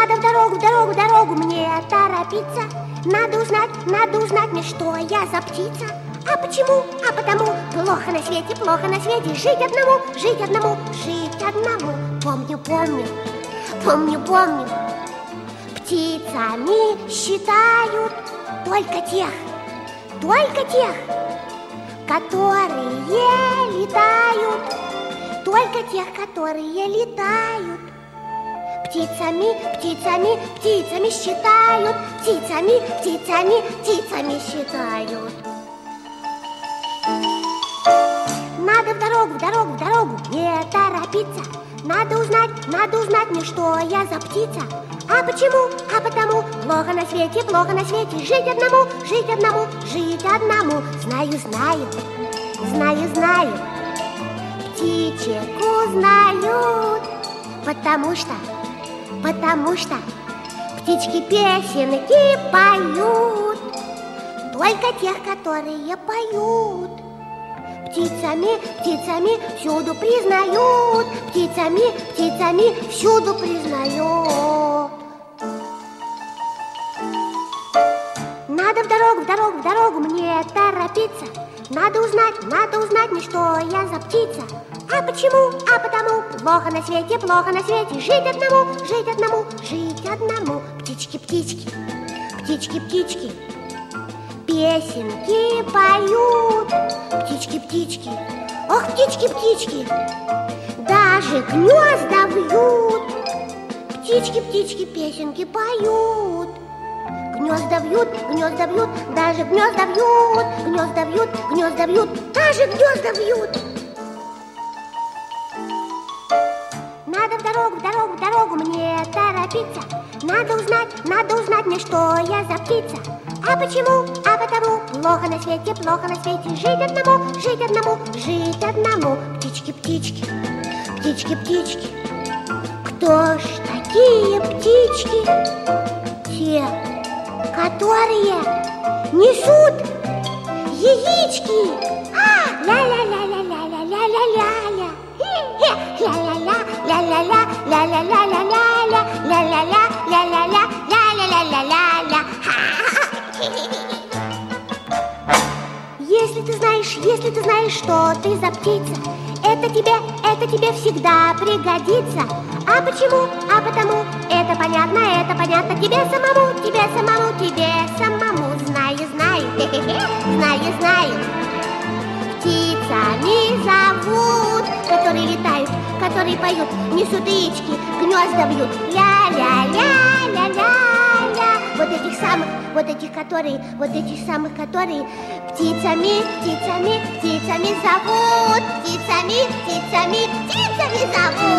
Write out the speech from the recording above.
Надо в дорогу мне торопиться. Надо узнать мне, что я за птица. А почему? А потому плохо на свете жить одному. Помню. Птицами считают только тех, которые летают. Только тех, которые летают. Птицами считают. Птицами считают. Надо в дорогу не торопиться. Надо узнать мне, что я за птица. А почему? А потому плохо на свете жить одному. Знаю. Птичек узнают, потому что птички песенки поют. Только тех, которые поют. Птицами всюду признают. Птицами всюду признают. Надо в дорогу мне торопиться. Надо узнать мне, что я за птица. А почему? А потому плохо на свете жить одному. Птички, песенки поют. Птички, ох, птички, даже гнезда вьют. Птички, песенки поют. Гнезда вьют, даже гнезда вьют. Гнезда вьют, даже гнезда вьют. Надо в дорогу мне торопиться. Надо узнать мне, что я за птица. А почему? А потому плохо на свете жить одному. Птички, кто ж такие птички? Те, которые несут яички. Ля-ля-ля-ля-ля-ля-ля-ля-ля. Ля-ля-ля-ля-ля-ля-ля-ля-ля-ля-ля-ля-ля-ля-ля-ля-ля-ля-ля. Если ты знаешь, что ты за птица, это тебе всегда пригодится. А почему? А потому это понятно тебе самому. Знаю. Птицами зовут, которые летают, которые поют, несут яички, гнезда вьют. Ля-ля-ля-ля-ля-ля. Вот этих самых, которые птицами зовут. Птицами зовут.